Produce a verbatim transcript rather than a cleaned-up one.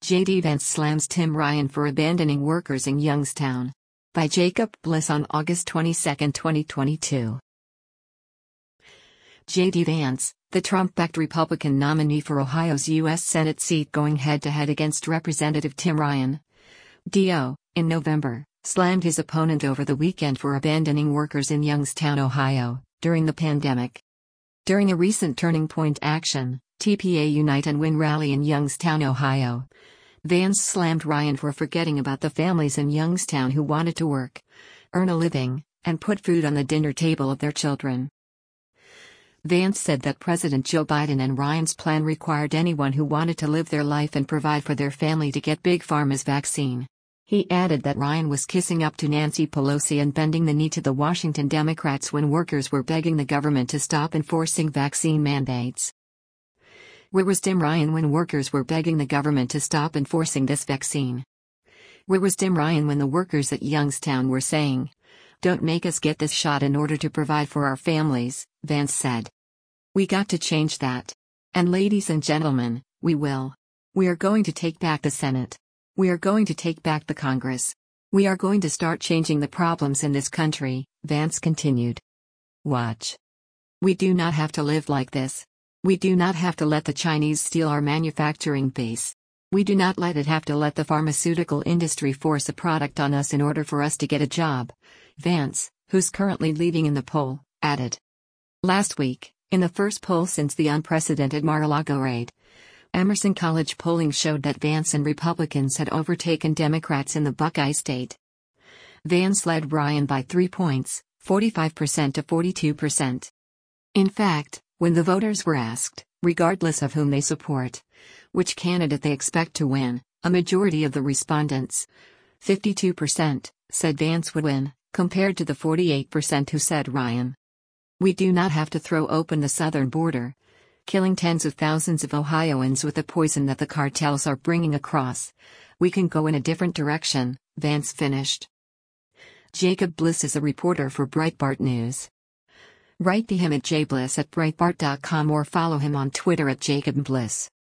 J D Vance slams Tim Ryan for abandoning workers in Youngstown. By Jacob Bliss on August twenty-second, twenty twenty-two. J D Vance, the Trump-backed Republican nominee for Ohio's U S Senate seat going head-to-head against Representative Tim Ryan, D O, in November, slammed his opponent over the weekend for abandoning workers in Youngstown, Ohio, during the pandemic. During a recent Turning Point Action, T P A Unite and Win rally in Youngstown, Ohio, Vance slammed Ryan for forgetting about the families in Youngstown who wanted to work, earn a living, and put food on the dinner table of their children. Vance said that President Joe Biden and Ryan's plan required anyone who wanted to live their life and provide for their family to get Big Pharma's vaccine. He added that Ryan was kissing up to Nancy Pelosi and bending the knee to the Washington Democrats when workers were begging the government to stop enforcing vaccine mandates. Where was Tim Ryan when workers were begging the government to stop enforcing this vaccine? Where was Tim Ryan when the workers at Youngstown were saying, "Don't make us get this shot in order to provide for our families," Vance said. "We got to change that. And ladies and gentlemen, we will. We are going to take back the Senate. We are going to take back the Congress. We are going to start changing the problems in this country," Vance continued. Watch. We do not have to live like this. We do not have to let the Chinese steal our manufacturing base. We do not let it have to let the pharmaceutical industry force a product on us in order for us to get a job, Vance, who's currently leading in the poll, added. Last week, in the first poll since the unprecedented Mar-a-Lago raid, Emerson College polling showed that Vance and Republicans had overtaken Democrats in the Buckeye State. Vance led Ryan by three points, forty-five percent to forty-two percent. In fact, when the voters were asked, regardless of whom they support, which candidate they expect to win, a majority of the respondents, fifty-two percent, said Vance would win, compared to the forty-eight percent who said Ryan. We do not have to throw open the southern border, killing tens of thousands of Ohioans with the poison that the cartels are bringing across. We can go in a different direction, Vance finished. Jacob Bliss is a reporter for Breitbart News. Write to him at jbliss at breitbart dot com or follow him on Twitter at Jacob Bliss.